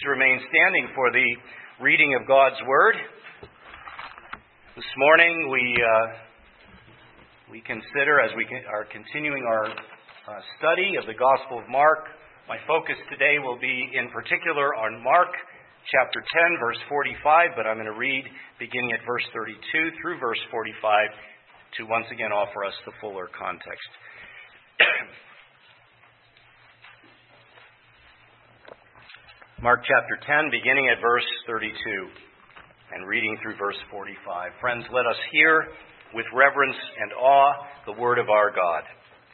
Remain standing for the reading of God's Word. This morning we consider, as we are continuing our study of the Gospel of Mark, my focus today will be in particular on Mark chapter 10, verse 45, but I'm going to read beginning at verse 32 through verse 45 to once again offer us the fuller context. Mark chapter 10, beginning at verse 32, and reading through verse 45. Friends, let us hear with reverence and awe the word of our God.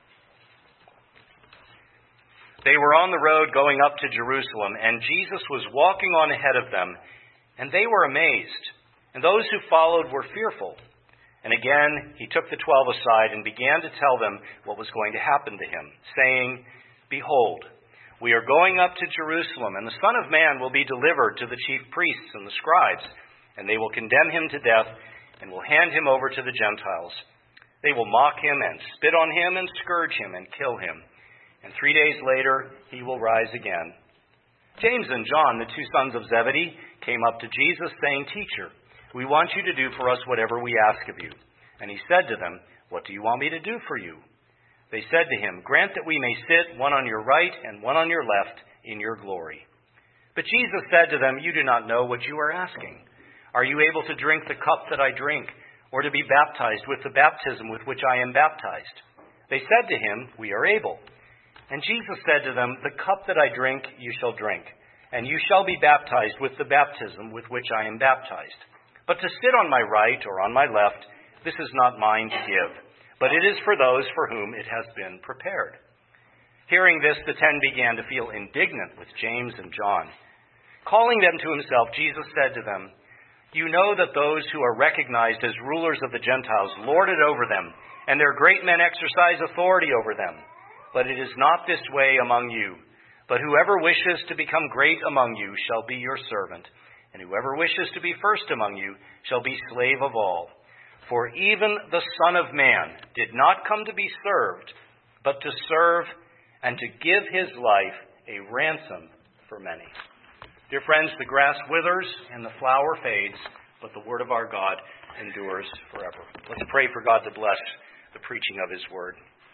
They were on the road going up to Jerusalem, and Jesus was walking on ahead of them, and they were amazed, and those who followed were fearful. And again he took the 12 aside and began to tell them what was going to happen to him, saying, "Behold, we are going up to Jerusalem, and the Son of Man will be delivered to the chief priests and the scribes, and they will condemn him to death and will hand him over to the Gentiles. They will mock him and spit on him and scourge him and kill him. And 3 days later he will rise again." James and John, the two sons of Zebedee, came up to Jesus, saying, "Teacher, we want you to do for us whatever we ask of you." And he said to them, "What do you want me to do for you?" They said to him, "Grant that we may sit, one on your right and one on your left, in your glory." But Jesus said to them, "You do not know what you are asking. Are you able to drink the cup that I drink, or to be baptized with the baptism with which I am baptized?" They said to him, "We are able." And Jesus said to them, "The cup that I drink you shall drink, and you shall be baptized with the baptism with which I am baptized. But to sit on my right or on my left, this is not mine to give, but it is for those for whom it has been prepared." Hearing this, the 10 began to feel indignant with James and John. Calling them to himself, Jesus said to them, "You know that those who are recognized as rulers of the Gentiles lord it over them, and their great men exercise authority over them. But it is not this way among you. But whoever wishes to become great among you shall be your servant, and whoever wishes to be first among you shall be slave of all. For even the Son of Man did not come to be served, but to serve and to give his life a ransom for many." Dear friends, the grass withers and the flower fades, but the word of our God endures forever. Let's pray for God to bless the preaching of his word.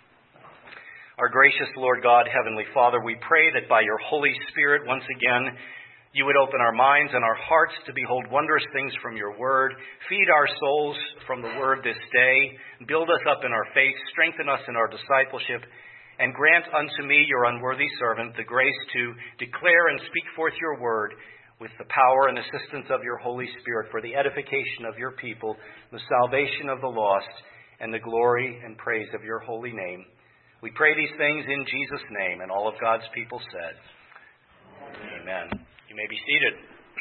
Our gracious Lord God, Heavenly Father, we pray that by your Holy Spirit once again you would open our minds and our hearts to behold wondrous things from your word. Feed our souls from the word this day. Build us up in our faith. Strengthen us in our discipleship. And grant unto me, your unworthy servant, the grace to declare and speak forth your word with the power and assistance of your Holy Spirit for the edification of your people, the salvation of the lost, and the glory and praise of your holy name. We pray these things in Jesus' name, and all of God's people said, Amen. You may be seated.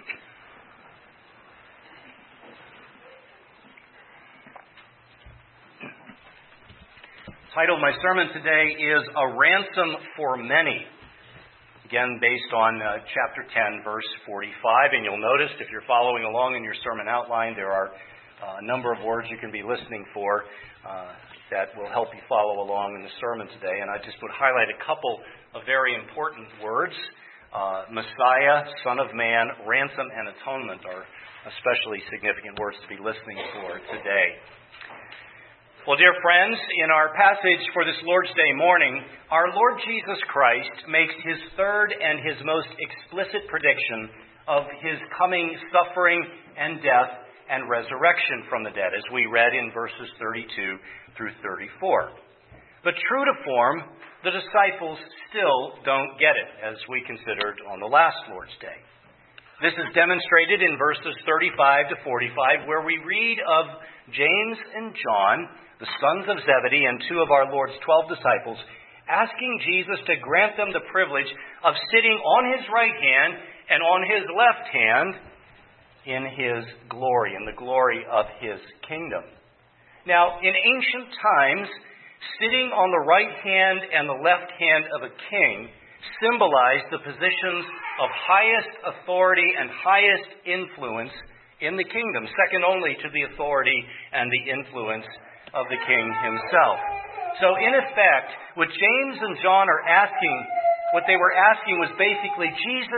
The title of my sermon today is A Ransom for Many. Again, based on chapter 10, verse 45. And you'll notice, if you're following along in your sermon outline, there are a number of words you can be listening for that will help you follow along in the sermon today. And I just would highlight a couple of very important words. Messiah, Son of Man, ransom, and atonement are especially significant words to be listening for today. Well, dear friends, in our passage for this Lord's Day morning, our Lord Jesus Christ makes his third and his most explicit prediction of his coming suffering and death and resurrection from the dead, as we read in verses 32 through 34. But true to form, the disciples still don't get it, as we considered on the last Lord's Day. This is demonstrated in verses 35 to 45, where we read of James and John, the sons of Zebedee, and two of our Lord's 12 disciples, asking Jesus to grant them the privilege of sitting on his right hand and on his left hand in his glory, in the glory of his kingdom. Now, in ancient times, sitting on the right hand and the left hand of a king symbolized the positions of highest authority and highest influence in the kingdom, second only to the authority and the influence of the king himself. So in effect, what James and John are asking, what they were asking was basically, Jesus,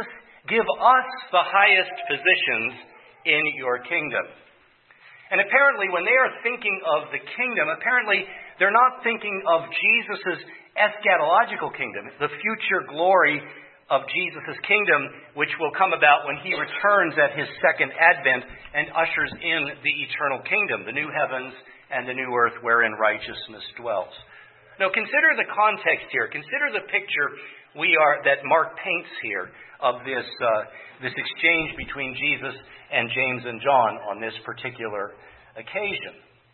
Give us the highest positions in your kingdom. And apparently, when they are thinking of the kingdom, apparently they're not thinking of Jesus' eschatological kingdom, the future glory of Jesus' kingdom, which will come about when he returns at his second advent and ushers in the eternal kingdom, the new heavens and the new earth wherein righteousness dwells. Now, consider the context here. Consider the picture that Mark paints here of this exchange between Jesus and James and John on this particular occasion.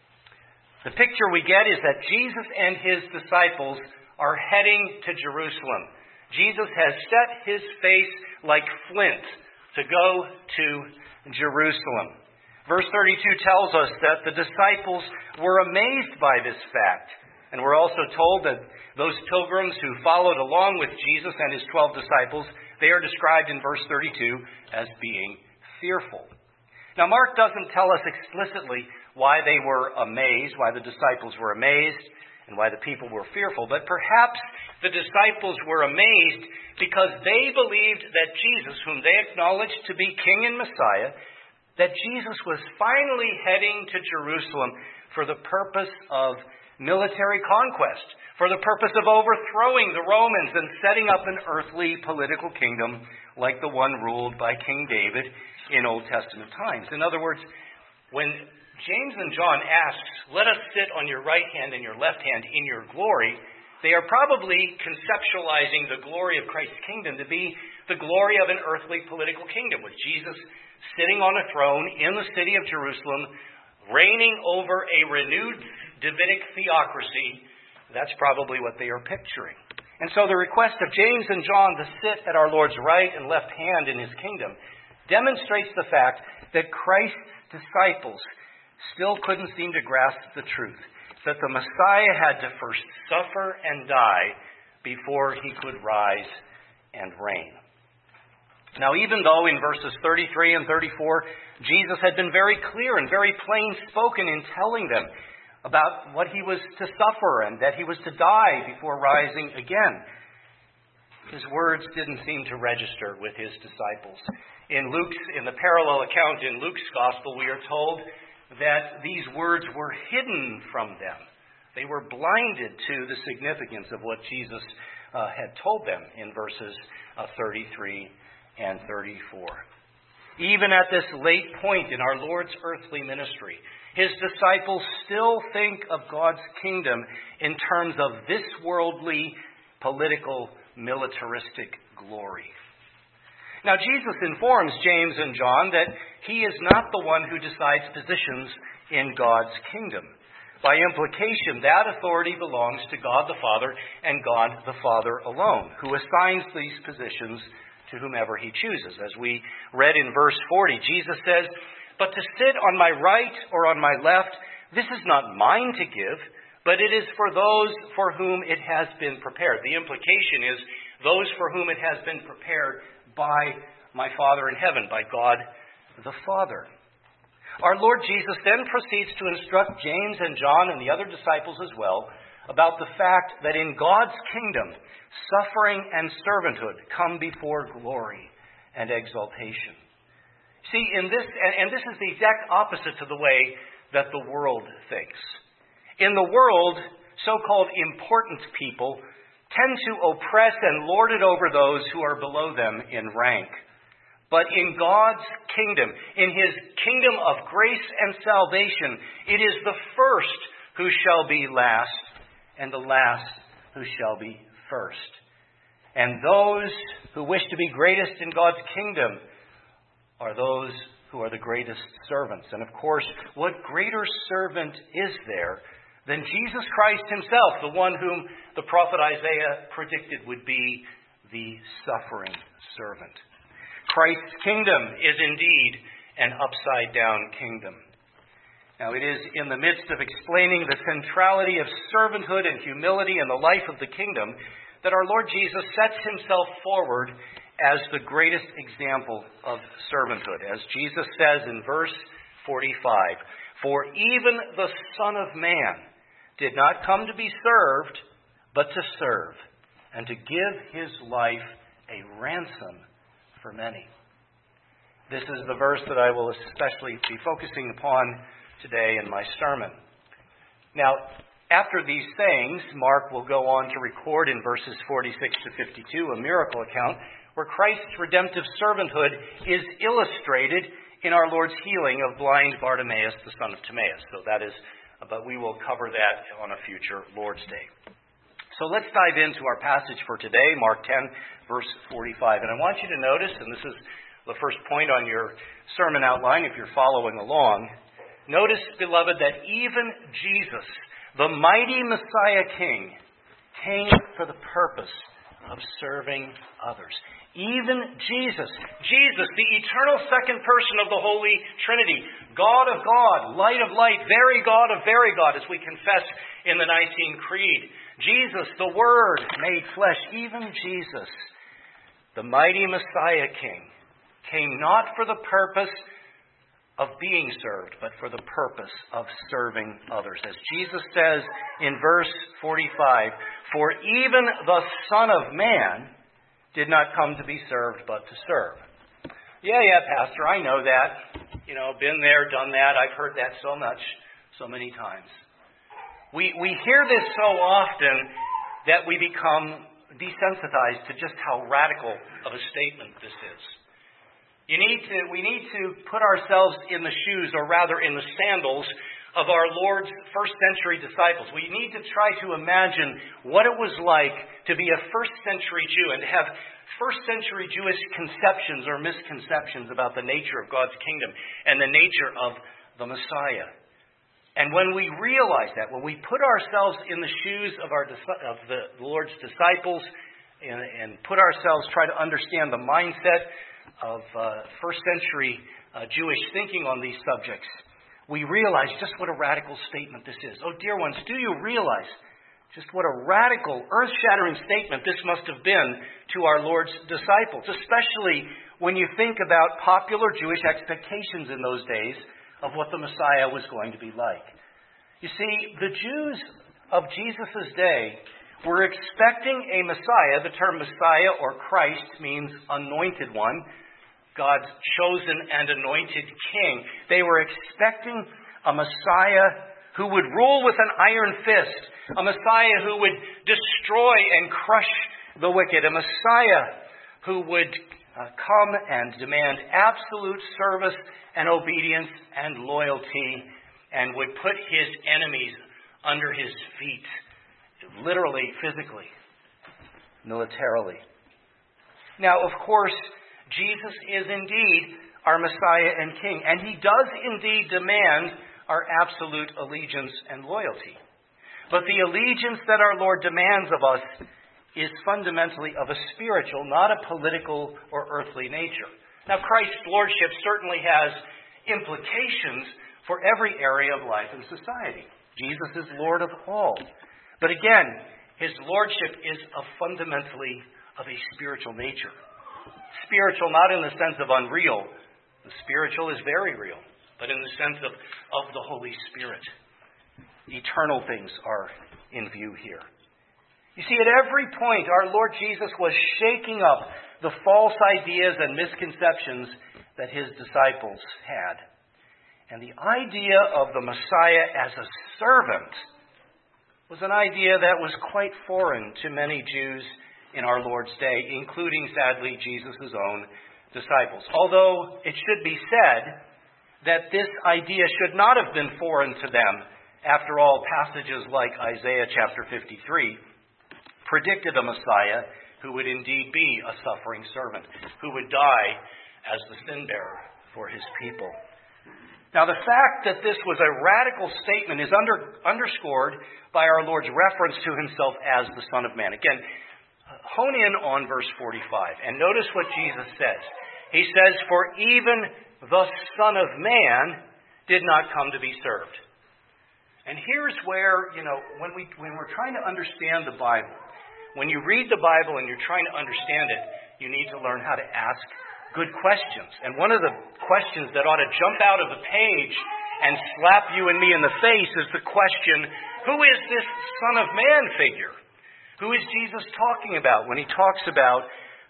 The picture we get is that Jesus and his disciples are heading to Jerusalem. Jesus has set his face like flint to go to Jerusalem. Verse 32 tells us that the disciples were amazed by this fact. And we're also told that those pilgrims who followed along with Jesus and his 12 disciples, they are described in verse 32 as being fearful. Now, Mark doesn't tell us explicitly why they were amazed, why the disciples were amazed, and why the people were fearful. But perhaps the disciples were amazed because they believed that Jesus, whom they acknowledged to be King and Messiah, that Jesus was finally heading to Jerusalem for the purpose of military conquest, for the purpose of overthrowing the Romans and setting up an earthly political kingdom like the one ruled by King David in Old Testament times. In other words, when James and John ask, "Let us sit on your right hand and your left hand in your glory," they are probably conceptualizing the glory of Christ's kingdom to be the glory of an earthly political kingdom, with Jesus sitting on a throne in the city of Jerusalem, reigning over a renewed Davidic theocracy. That's probably what they are picturing. And so the request of James and John to sit at our Lord's right and left hand in his kingdom demonstrates the fact that Christ's disciples still couldn't seem to grasp the truth that the Messiah had to first suffer and die before he could rise and reign. Now, even though in verses 33 and 34, Jesus had been very clear and very plain spoken in telling them about what he was to suffer and that he was to die before rising again, his words didn't seem to register with his disciples. In the parallel account in Luke's gospel, we are told that these words were hidden from them. They were blinded to the significance of what Jesus had told them in verses 33 and 34. Even at this late point in our Lord's earthly ministry, his disciples still think of God's kingdom in terms of this worldly, political, militaristic glory. Now, Jesus informs James and John that he is not the one who decides positions in God's kingdom. By implication, that authority belongs to God the Father and God the Father alone, who assigns these positions to whomever he chooses. As we read in verse 40, Jesus says, "But to sit on my right or on my left, this is not mine to give, but it is for those for whom it has been prepared." The implication is those for whom it has been prepared by my Father in heaven, by God the Father. Our Lord Jesus then proceeds to instruct James and John and the other disciples as well about the fact that in God's kingdom, suffering and servanthood come before glory and exaltation. See, this is the exact opposite to the way that the world thinks. In the world, so-called important people tend to oppress and lord it over those who are below them in rank. But in God's kingdom, in his kingdom of grace and salvation, it is the first who shall be last, and the last who shall be first. And those who wish to be greatest in God's kingdom are those who are the greatest servants. And of course, what greater servant is there than Jesus Christ himself, the one whom the prophet Isaiah predicted would be the suffering servant. Christ's kingdom is indeed an upside-down kingdom. Now, it is in the midst of explaining the centrality of servanthood and humility in the life of the kingdom that our Lord Jesus sets himself forward as the greatest example of servanthood. As Jesus says in verse 45, "For even the Son of Man did not come to be served, but to serve, and to give his life a ransom for many. This is the verse that I will especially be focusing upon today in my sermon. Now, after these things, Mark will go on to record in verses 46 to 52 a miracle account where Christ's redemptive servanthood is illustrated in our Lord's healing of blind Bartimaeus, the son of Timaeus. But we will cover that on a future Lord's Day. So let's dive into our passage for today, Mark 10, verse 45. And I want you to notice, and this is the first point on your sermon outline if you're following along, notice, beloved, that even Jesus, the mighty Messiah King, came for the purpose of serving others. Even Jesus, the eternal second person of the Holy Trinity, God of God, light of light, very God of very God, as we confess in the Nicene Creed. Jesus, the Word made flesh, even Jesus, the mighty Messiah King, came not for the purpose of being served, but for the purpose of serving others. As Jesus says in verse 45, "For even the Son of Man did not come to be served, but to serve." Yeah, Pastor, I know that. Been there, done that. I've heard that so many times. We hear this so often that we become desensitized to just how radical of a statement this is. We need to put ourselves in the shoes, or rather in the sandals, of our Lord's first century disciples. We need to try to imagine what it was like to be a first century Jew and to have first century Jewish conceptions or misconceptions about the nature of God's kingdom and the nature of the Messiah. And when we realize that, when we put ourselves in the shoes of the Lord's disciples and try to understand the mindset of first century Jewish thinking on these subjects, we realize just what a radical statement this is. Oh, dear ones, do you realize just what a radical, earth-shattering statement this must have been to our Lord's disciples, especially when you think about popular Jewish expectations in those days of what the Messiah was going to be like. You see, the Jews of Jesus' day were expecting a Messiah. The term Messiah or Christ means anointed one, God's chosen and anointed king. They were expecting a Messiah who would rule with an iron fist, a Messiah who would destroy and crush the wicked, a Messiah who would come and demand absolute service and obedience and loyalty and would put his enemies under his feet, literally, physically, militarily. Now, of course, Jesus is indeed our Messiah and King, and he does indeed demand our absolute allegiance and loyalty. But the allegiance that our Lord demands of us is fundamentally of a spiritual, not a political or earthly nature. Now, Christ's lordship certainly has implications for every area of life and society. Jesus is Lord of all. But again, his lordship is fundamentally of a spiritual nature. Spiritual not in the sense of unreal. The spiritual is very real, but in the sense of the Holy Spirit. Eternal things are in view here. You see, at every point, our Lord Jesus was shaking up the false ideas and misconceptions that his disciples had. And the idea of the Messiah as a servant was an idea that was quite foreign to many Jews in our Lord's day, including, sadly, Jesus' own disciples. Although it should be said that this idea should not have been foreign to them. After all, passages like Isaiah chapter 53 predicted a Messiah who would indeed be a suffering servant, who would die as the sin bearer for his people. Now, the fact that this was a radical statement is underscored by our Lord's reference to himself as the Son of Man. Again, hone in on verse 45 and notice what Jesus says. He says, "For even the Son of Man did not come to be served." And here's where, when we're trying to understand the Bible, when you read the Bible and you're trying to understand it, you need to learn how to ask good questions. And one of the questions that ought to jump out of the page and slap you and me in the face is the question, who is this Son of Man figure? Who is Jesus talking about when he talks about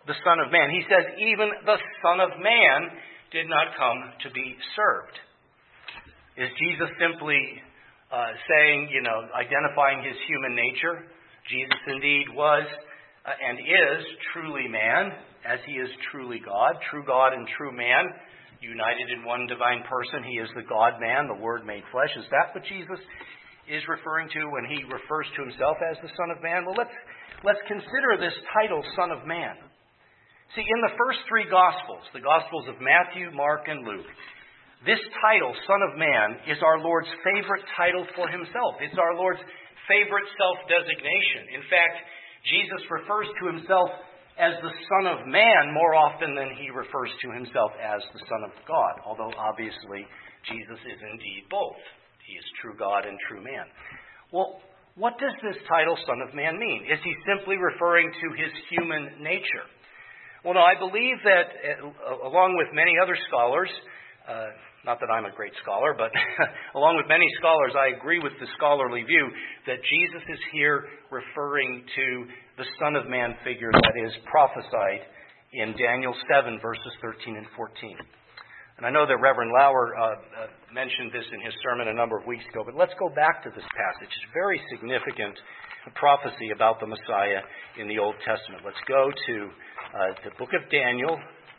the Son of Man. He says even the Son of Man did not come to be served. Is Jesus simply saying, identifying his human nature? Jesus indeed was and is truly man, as he is truly God, true God and true man, united in one divine person. He is the God-man, the Word made flesh. Is that what Jesus is referring to when he refers to himself as the Son of Man? Well, let's consider this title, Son of Man. See, in the first three Gospels, the Gospels of Matthew, Mark, and Luke, this title, Son of Man, is our Lord's favorite title for himself. It's our Lord's favorite self-designation. In fact, Jesus refers to himself as the Son of Man more often than he refers to himself as the Son of God, although obviously Jesus is indeed both. He is true God and true man. Well, what does this title, Son of Man, mean? Is he simply referring to his human nature? Well, no, I believe that, along with many other scholars, not that I'm a great scholar, but along with many scholars, I agree with the scholarly view that Jesus is here referring to the Son of Man figure that is prophesied in Daniel 7, verses 13 and 14. And I know that Reverend Lauer mentioned this in his sermon a number of weeks ago, but let's go back to this passage. It's a very significant prophecy about the Messiah in the Old Testament. Let's go to the book of Daniel.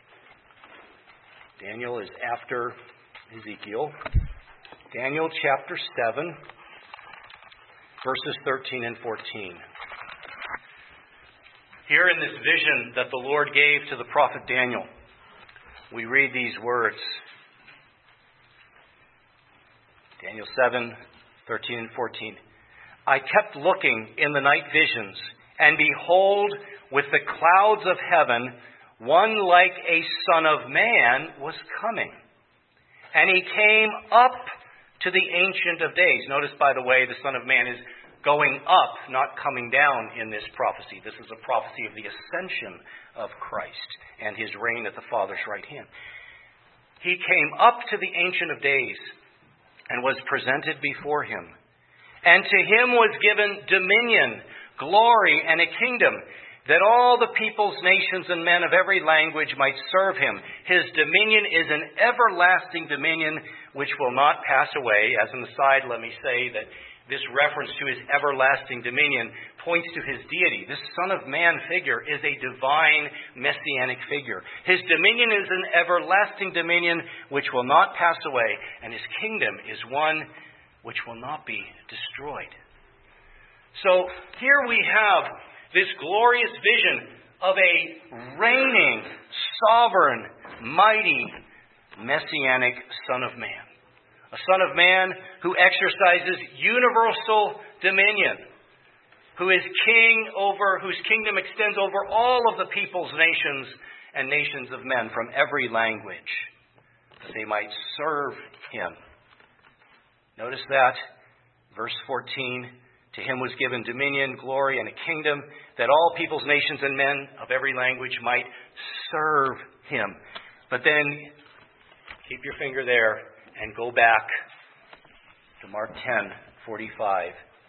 Daniel is after Ezekiel. Daniel chapter 7, verses 13 and 14. Here in this vision that the Lord gave to the prophet Daniel, we read these words. Daniel 7, 13 and 14. I kept looking in the night visions, and behold, with the clouds of heaven, one like a son of man was coming. And he came up to the Ancient of Days. Notice, by the way, the Son of Man is going up, not coming down in this prophecy. This is a prophecy of the ascension of Christ and his reign at the Father's right hand. He came up to the Ancient of Days and was presented before him. And to him was given dominion, glory, and a kingdom, that all the peoples, nations, and men of every language might serve him. His dominion is an everlasting dominion which will not pass away. As an aside, let me say that this reference to his everlasting dominion points to his deity. This Son of Man figure is a divine messianic figure. His dominion is an everlasting dominion which will not pass away, and his kingdom is one which will not be destroyed. So here we have this glorious vision of a reigning, sovereign, mighty, messianic Son of Man. A Son of Man who exercises universal dominion, who is king over, whose kingdom extends over all of the peoples, nations, and nations of men from every language, that they might serve him. Notice that, verse 14, to him was given dominion, glory, and a kingdom, that all peoples, nations, and men of every language might serve him. But then, keep your finger there and go back to Mark 10:45.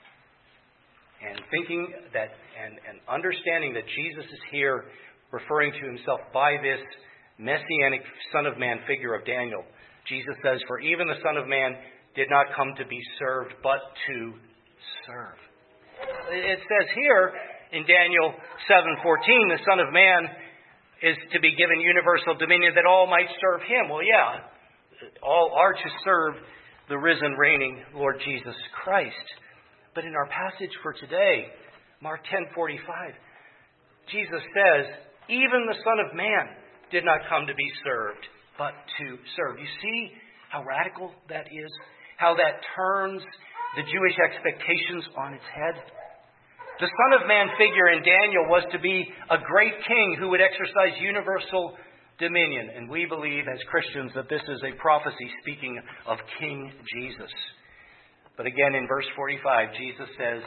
And thinking that, and understanding that Jesus is here referring to himself by this messianic Son of Man figure of Daniel. Jesus says, for even the Son of Man did not come to be served, but to serve. It says here in Daniel 7:14, the Son of Man is to be given universal dominion that all might serve him. Well, yeah, all are to serve the risen, reigning Lord Jesus Christ. But in our passage for today, Mark 10:45, Jesus says, even the Son of Man did not come to be served, but to serve. You see how radical that is? How that turns the Jewish expectations on its head? The Son of Man figure in Daniel was to be a great king who would exercise universal dominion. And we believe as Christians that this is a prophecy speaking of King Jesus. But again in verse 45, Jesus says,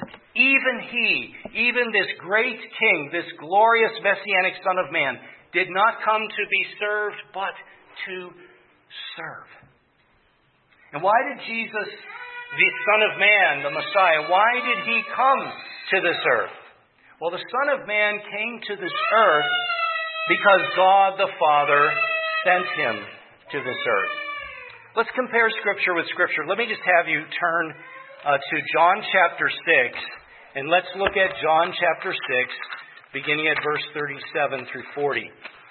even this great king, this glorious messianic Son of Man, did not come to be served, but to serve. And why did Jesus, the Son of Man, the Messiah, why did he come to this earth? Well, the Son of Man came to this earth because God the Father sent him to this earth. Let's compare Scripture with Scripture. Let me just have you turn to John chapter 6, and let's look at John chapter 6, beginning at verse 37 through 40.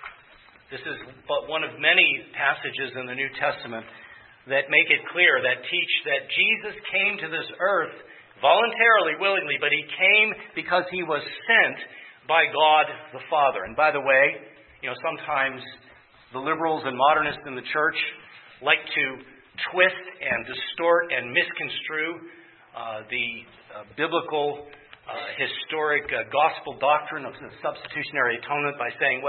This is but one of many passages in the New Testament that make it clear, that teach that Jesus came to this earth voluntarily, willingly, but he came because he was sent by God the Father. And by the way, sometimes the liberals and modernists in the church like to twist and distort and misconstrue the biblical, historic gospel doctrine of the substitutionary atonement by saying,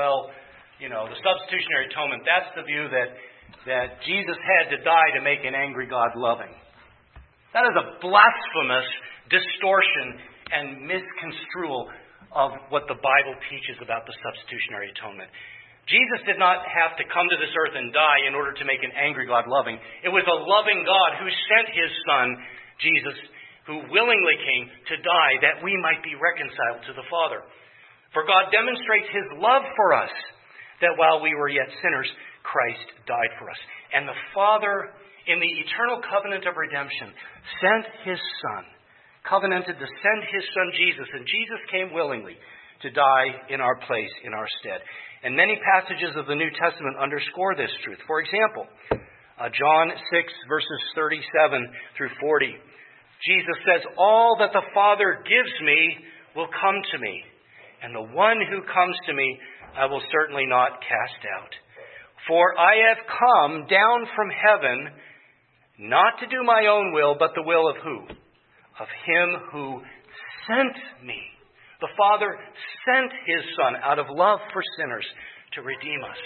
the substitutionary atonement, that's the view that Jesus had to die to make an angry God loving. That is a blasphemous distortion and misconstrual of what the Bible teaches about the substitutionary atonement. Jesus did not have to come to this earth and die in order to make an angry God loving. It was a loving God who sent his Son, Jesus, who willingly came to die that we might be reconciled to the Father. For God demonstrates his love for us, that while we were yet sinners, Christ died for us. And the Father, in the eternal covenant of redemption, sent his Son, covenanted to send his Son Jesus, and Jesus came willingly to die in our place, in our stead. And many passages of the New Testament underscore this truth. For example, John 6, verses 37 through 40. Jesus says, "All that the Father gives me will come to me, and the one who comes to me I will certainly not cast out. For I have come down from heaven, not to do my own will, but the will of who? Of him who sent me." The Father sent his Son out of love for sinners to redeem us.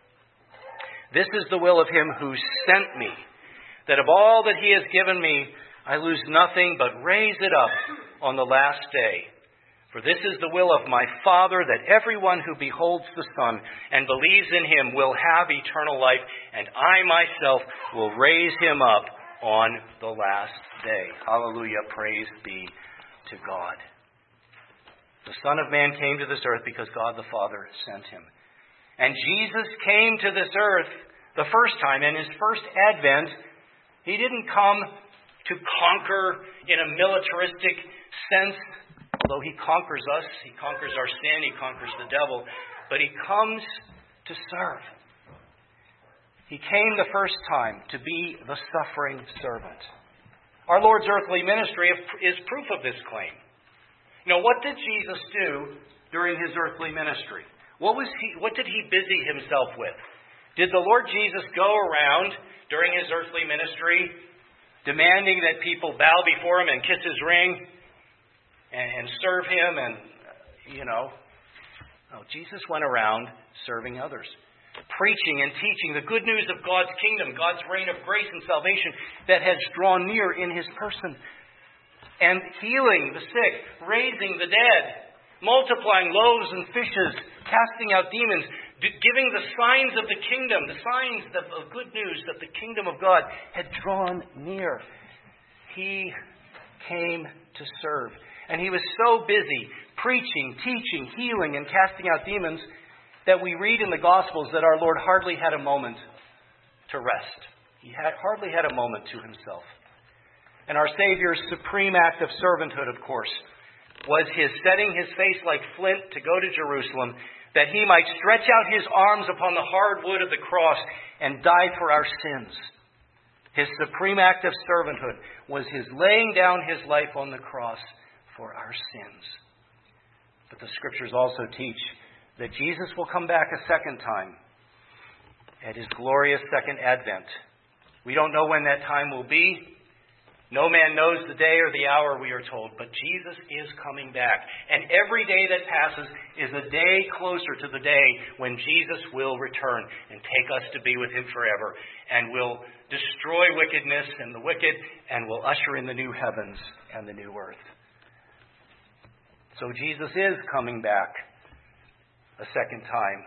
This is the will of him who sent me, that of all that he has given me, I lose nothing, but raise it up on the last day. For this is the will of my Father, that everyone who beholds the Son and believes in him will have eternal life, and I myself will raise him up on the last day. Hallelujah. Praise be to God. The Son of Man came to this earth because God the Father sent him. And Jesus came to this earth the first time. In his first advent, he didn't come to conquer in a militaristic sense. Although he conquers us, he conquers our sin, he conquers the devil. But he comes to serve. He came the first time to be the suffering servant. Our Lord's earthly ministry is proof of this claim. What did Jesus do during his earthly ministry? What did he busy himself with? Did the Lord Jesus go around during his earthly ministry demanding that people bow before him and kiss his ring and serve him? No, Jesus went around serving others, preaching and teaching the good news of God's kingdom, God's reign of grace and salvation that has drawn near in his person, and healing the sick, raising the dead, multiplying loaves and fishes, casting out demons, giving the signs of the kingdom, the signs of good news that the kingdom of God had drawn near. He came to serve. And he was so busy preaching, teaching, healing, and casting out demons that we read in the Gospels that our Lord hardly had a moment to rest. He hardly had a moment to himself. And our Savior's supreme act of servanthood, of course, was his setting his face like flint to go to Jerusalem, that he might stretch out his arms upon the hard wood of the cross and die for our sins. His supreme act of servanthood was his laying down his life on the cross for our sins. But the Scriptures also teach that Jesus will come back a second time at his glorious second advent. We don't know when that time will be. No man knows the day or the hour, we are told, but Jesus is coming back. And every day that passes is a day closer to the day when Jesus will return and take us to be with him forever, and will destroy wickedness and the wicked, and will usher in the new heavens and the new earth. So Jesus is coming back a second time,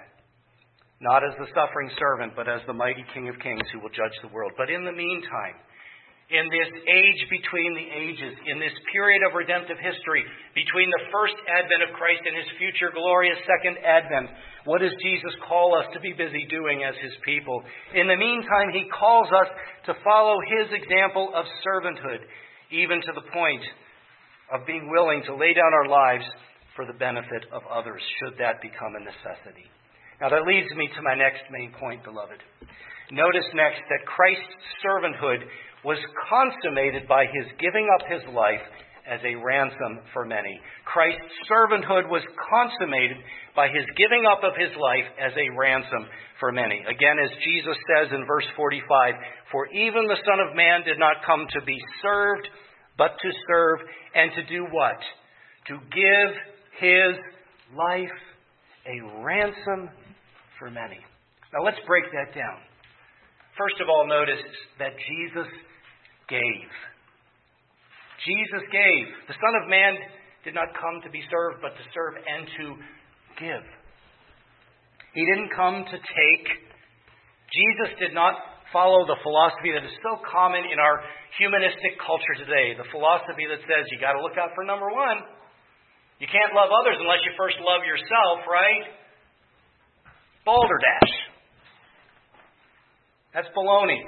not as the suffering servant, but as the mighty King of Kings who will judge the world. But in the meantime, in this age between the ages, in this period of redemptive history, between the first advent of Christ and his future glorious second advent, what does Jesus call us to be busy doing as his people? In the meantime, he calls us to follow his example of servanthood, even to the point of being willing to lay down our lives for the benefit of others, should that become a necessity. Now that leads me to my next main point, beloved. Notice next that Christ's servanthood was consummated by his giving up his life as a ransom for many. Christ's servanthood was consummated by his giving up of his life as a ransom for many. Again, as Jesus says in verse 45, "For even the Son of Man did not come to be served, but to serve, and to do what? To give his life a ransom for many." Now let's break that down. First of all, notice that Jesus gave. Jesus gave. The Son of Man did not come to be served, but to serve and to give. He didn't come to take. Jesus did not follow the philosophy that is so common in our humanistic culture today. The philosophy that says you got to look out for number one. You can't love others unless you first love yourself, right? Balderdash. That's baloney.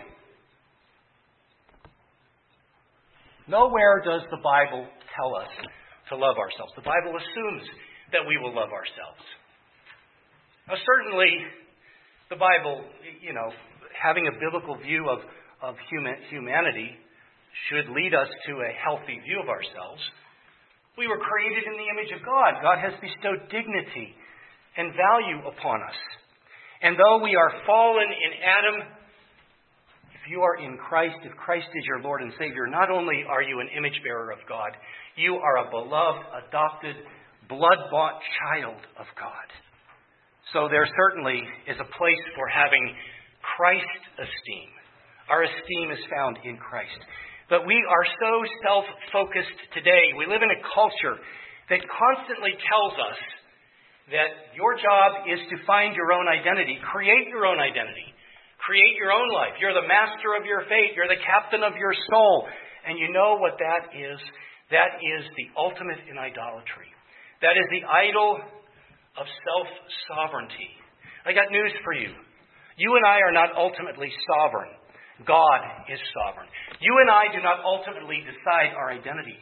Nowhere does the Bible tell us to love ourselves. The Bible assumes that we will love ourselves. Now, certainly, the Bible, having a biblical view of humanity should lead us to a healthy view of ourselves. We were created in the image of God. God has bestowed dignity and value upon us. And though we are fallen in Adam, if you are in Christ, if Christ is your Lord and Savior, not only are you an image bearer of God, you are a beloved, adopted, blood-bought child of God. So there certainly is a place for having Christ esteem. Our esteem is found in Christ. But we are so self-focused today. We live in a culture that constantly tells us that your job is to find your own identity, create your own identity. Create your own life. You're the master of your fate. You're the captain of your soul. And you know what that is? That is the ultimate in idolatry. That is the idol of self-sovereignty. I got news for you. You and I are not ultimately sovereign. God is sovereign. You and I do not ultimately decide our identity.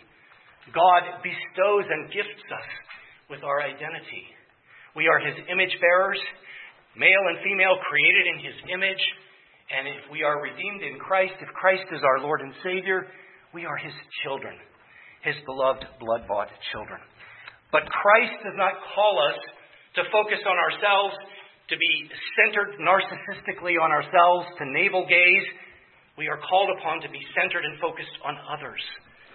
God bestows and gifts us with our identity. We are his image bearers, male and female, created in his image. And if we are redeemed in Christ, if Christ is our Lord and Savior, we are his children, his beloved, blood-bought children. But Christ does not call us to focus on ourselves, to be centered narcissistically on ourselves, to navel gaze. We are called upon to be centered and focused on others.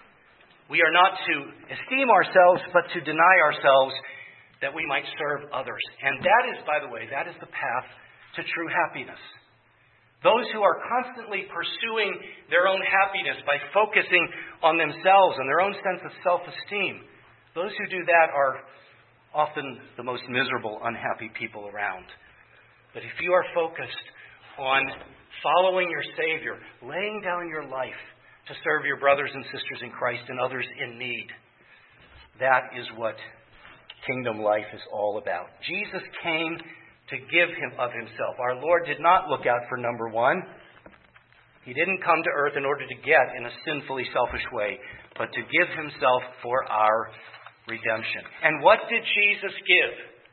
We are not to esteem ourselves, but to deny ourselves that we might serve others. And that is, by the way, that is the path to true happiness. Those who are constantly pursuing their own happiness by focusing on themselves and their own sense of self-esteem, those who do that are often the most miserable, unhappy people around. But if you are focused on following your Savior, laying down your life to serve your brothers and sisters in Christ and others in need, that is what kingdom life is all about. Jesus came to give him of himself. Our Lord did not look out for number one. He didn't come to earth in order to get in a sinfully selfish way, but to give himself for our redemption. And what did Jesus give?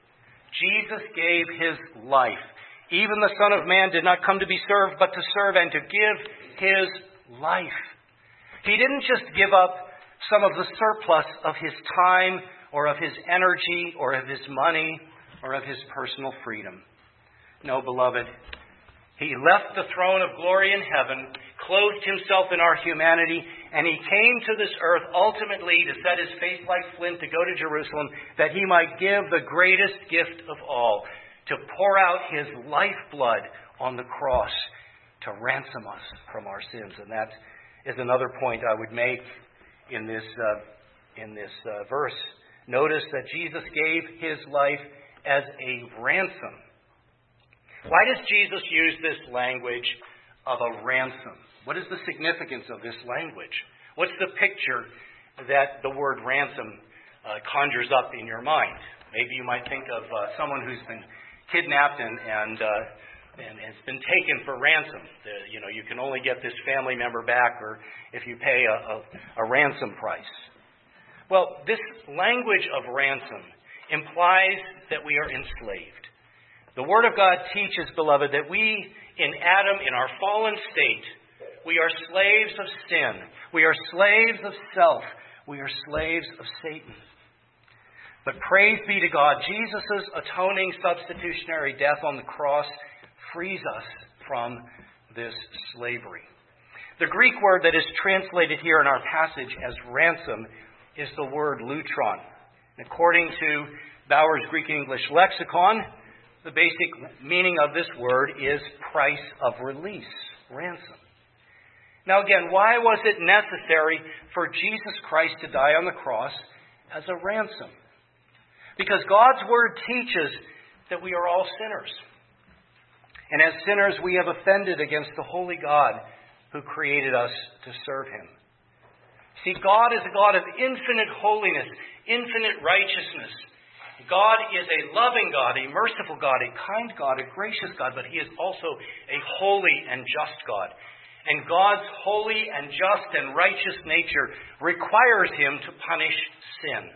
Jesus gave his life. Even the Son of Man did not come to be served, but to serve and to give his life. He didn't just give up some of the surplus of his time or of his energy or of his money or of his personal freedom. No, beloved, he left the throne of glory in heaven, clothed himself in our humanity, and he came to this earth ultimately to set his face like flint, to go to Jerusalem, that he might give the greatest gift of all, to pour out his lifeblood on the cross to ransom us from our sins. And that is another point I would make in this verse. Notice that Jesus gave his life as a ransom. Why does Jesus use this language of a ransom. What is the significance of this language? What's the picture that the word ransom conjures up in your mind? Maybe you might think of someone who's been kidnapped and has been taken for ransom. You can only get this family member back or if you pay a ransom price. Well, this language of ransom implies that we are enslaved. The Word of God teaches, beloved, that we in Adam, in our fallen state, we are slaves of sin. We are slaves of self. We are slaves of Satan. But praise be to God, Jesus' atoning substitutionary death on the cross frees us from this slavery. The Greek word that is translated here in our passage as ransom is the word lutron. According to Bauer's Greek-English lexicon, the basic meaning of this word is price of release, ransom. Now again, why was it necessary for Jesus Christ to die on the cross as a ransom? Because God's Word teaches that we are all sinners. And as sinners, we have offended against the holy God who created us to serve Him. See, God is a God of infinite holiness, infinite righteousness. God is a loving God, a merciful God, a kind God, a gracious God, but He is also a holy and just God. And God's holy and just and righteous nature requires Him to punish sin.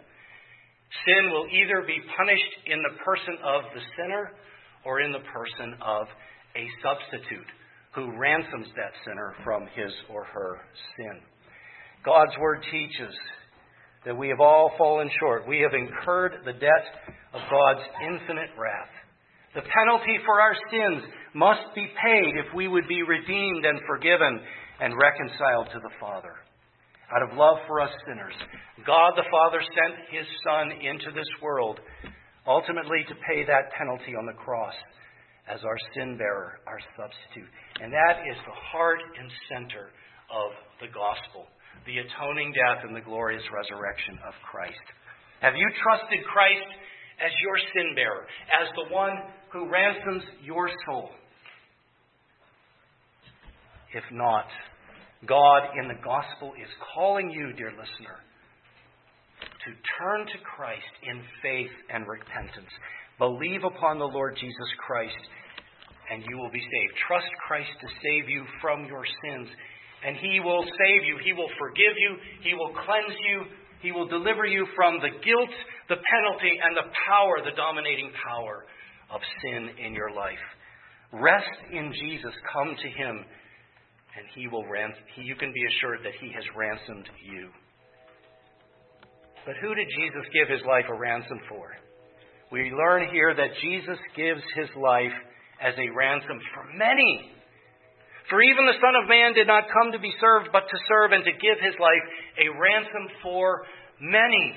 Sin will either be punished in the person of the sinner or in the person of a substitute who ransoms that sinner from his or her sin. God's Word teaches that we have all fallen short. We have incurred the debt of God's infinite wrath. The penalty for our sins must be paid if we would be redeemed and forgiven and reconciled to the Father. Out of love for us sinners, God the Father sent His Son into this world, ultimately to pay that penalty on the cross as our sin bearer, our substitute. And that is the heart and center of the gospel, the atoning death and the glorious resurrection of Christ. Have you trusted Christ as your sin bearer, as the one who ransoms your soul? If not, God in the gospel is calling you, dear listener, to turn to Christ in faith and repentance. Believe upon the Lord Jesus Christ and you will be saved. Trust Christ to save you from your sins, and He will save you. He will forgive you. He will cleanse you. He will deliver you from the guilt, the penalty, and the power, the dominating power of sin in your life. Rest in Jesus. Come to Him. And you can be assured that He has ransomed you. But who did Jesus give His life a ransom for? We learn here that Jesus gives His life as a ransom for many. For even the Son of Man did not come to be served, but to serve and to give His life a ransom for many.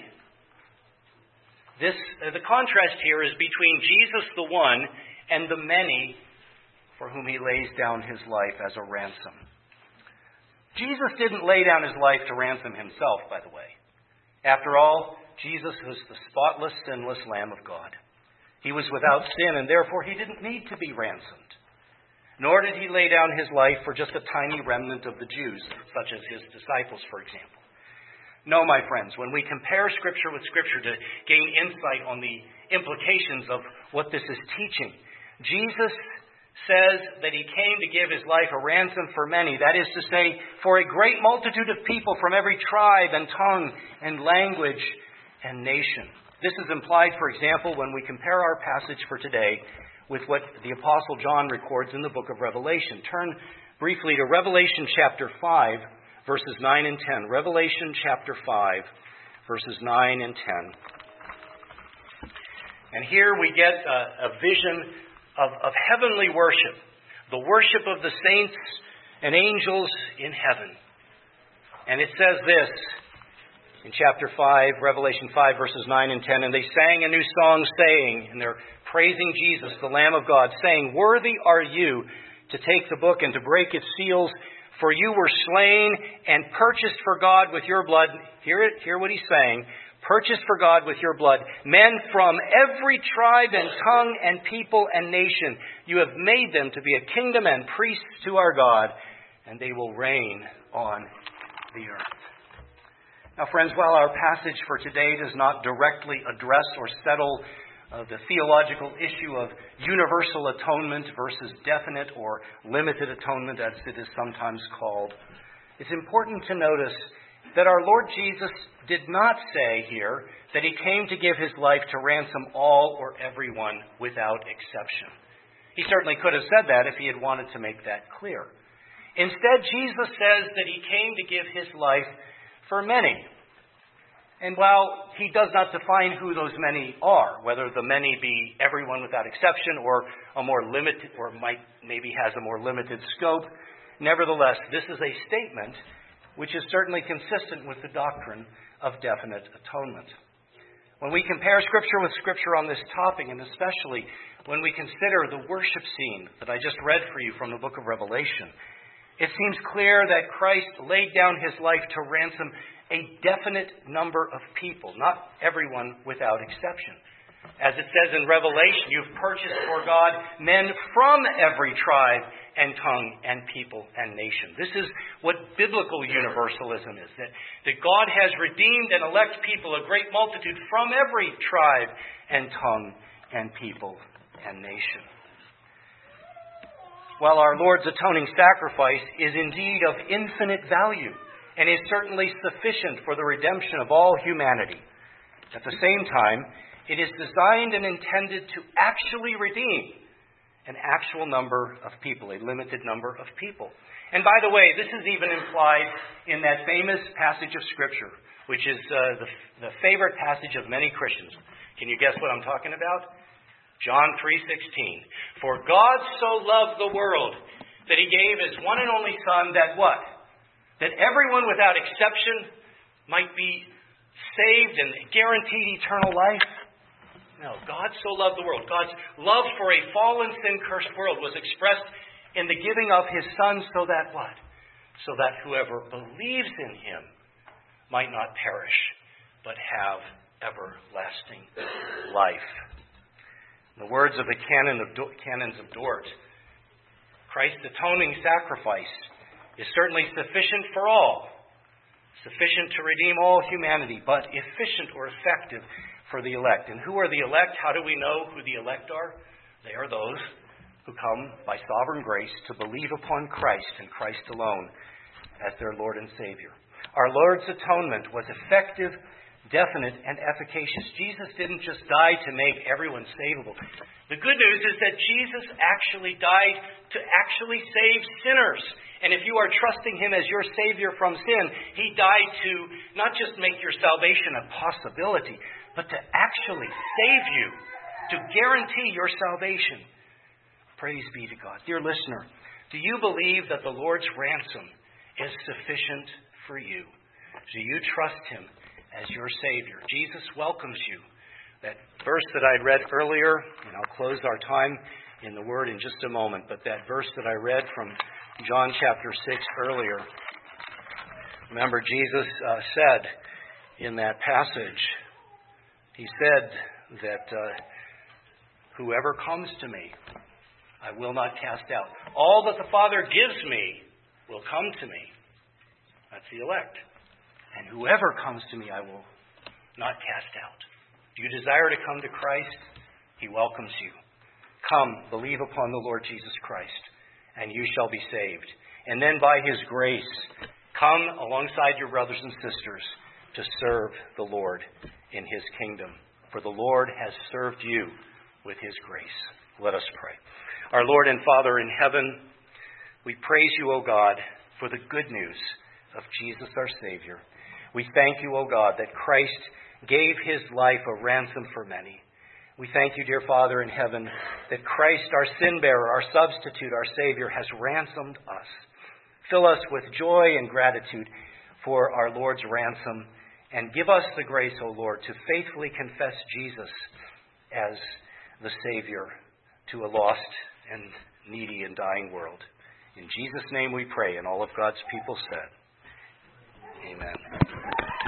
The contrast here is between Jesus the one and the many for whom He lays down His life as a ransom. Jesus didn't lay down His life to ransom Himself, by the way. After all, Jesus was the spotless, sinless Lamb of God. He was without sin, and therefore He didn't need to be ransomed. Nor did He lay down His life for just a tiny remnant of the Jews, such as His disciples, for example. No, my friends, when we compare Scripture with Scripture to gain insight on the implications of what this is teaching, Jesus says that He came to give His life a ransom for many. That is to say, for a great multitude of people from every tribe and tongue and language and nation. This is implied, for example, when we compare our passage for today with what the Apostle John records in the book of Revelation. Turn briefly to Revelation chapter 5, verses 9 and 10. Revelation chapter 5, verses 9 and 10. And here we get a vision of heavenly worship, the worship of the saints and angels in heaven. And it says this in chapter 5, Revelation 5, verses 9 and 10, and they sang a new song saying, and they're praising Jesus, the Lamb of God, saying, "Worthy are you to take the book and to break its seals, for you were slain and purchased for God with your blood." Hear what He's saying. purchased for God with your blood, men from every tribe and tongue and people and nation. You have made them to be a kingdom and priests to our God, and they will reign on the earth. Now, friends, while our passage for today does not directly address or settle the theological issue of universal atonement versus definite or limited atonement, as it is sometimes called, it's important to notice that our Lord Jesus did not say here that he came to give his life to ransom all or everyone without exception. He certainly could have said that if he had wanted to make that clear. Instead, Jesus says that he came to give his life for many. And while he does not define who those many are, whether the many be everyone without exception or a more limited, or maybe has a more limited scope, nevertheless, this is a statement which is certainly consistent with the doctrine of definite atonement. When we compare Scripture with Scripture on this topic, and especially when we consider the worship scene that I just read for you from the book of Revelation, it seems clear that Christ laid down his life to ransom a definite number of people, not everyone without exception. As it says in Revelation, you've purchased for God men from every tribe and tongue and people and nation. This is what biblical universalism is, that God has redeemed and elect people, a great multitude, from every tribe and tongue and people and nation. While our Lord's atoning sacrifice is indeed of infinite value and is certainly sufficient for the redemption of all humanity, at the same time, it is designed and intended to actually redeem an actual number of people, a limited number of people. And by the way, this is even implied in that famous passage of Scripture, which is the favorite passage of many Christians. Can you guess what I'm talking about? John 3:16. For God so loved the world that he gave his one and only Son, that what? That everyone without exception might be saved and guaranteed eternal life? No, God so loved the world. God's love for a fallen, sin-cursed world was expressed in the giving of his Son so that what? So that whoever believes in him might not perish, but have everlasting life. In the words of the Canons of Dort, Christ's atoning sacrifice is certainly sufficient for all, sufficient to redeem all humanity, but efficient or effective for the elect. And who are the elect? How do we know who the elect are? They are those who come by sovereign grace to believe upon Christ and Christ alone as their Lord and Savior. Our Lord's atonement was effective, definite, and efficacious. Jesus didn't just die to make everyone savable. The good news is that Jesus actually died to actually save sinners. And if you are trusting him as your Savior from sin, he died to not just make your salvation a possibility, but to actually save you, to guarantee your salvation. Praise be to God. Dear listener, do you believe that the Lord's ransom is sufficient for you? Do you trust him as your Savior? Jesus welcomes you. That verse that I read earlier, and I'll close our time in the Word in just a moment, but that verse that I read from John chapter 6 earlier, remember Jesus said in that passage, he said that whoever comes to me, I will not cast out. All that the Father gives me will come to me. That's the elect. And whoever comes to me, I will not cast out. Do you desire to come to Christ? He welcomes you. Come, believe upon the Lord Jesus Christ, and you shall be saved. And then by his grace, come alongside your brothers and sisters to serve the Lord in his kingdom. For the Lord has served you with his grace. Let us pray. Our Lord and Father in heaven, we praise you, O God, for the good news of Jesus our Savior. We thank you, O God, that Christ gave his life a ransom for many. We thank you, dear Father in heaven, that Christ, our sin-bearer, our substitute, our Savior, has ransomed us. Fill us with joy and gratitude for our Lord's ransom, and give us the grace, O Lord, to faithfully confess Jesus as the Savior to a lost and needy and dying world. In Jesus' name we pray, and all of God's people said, Amen.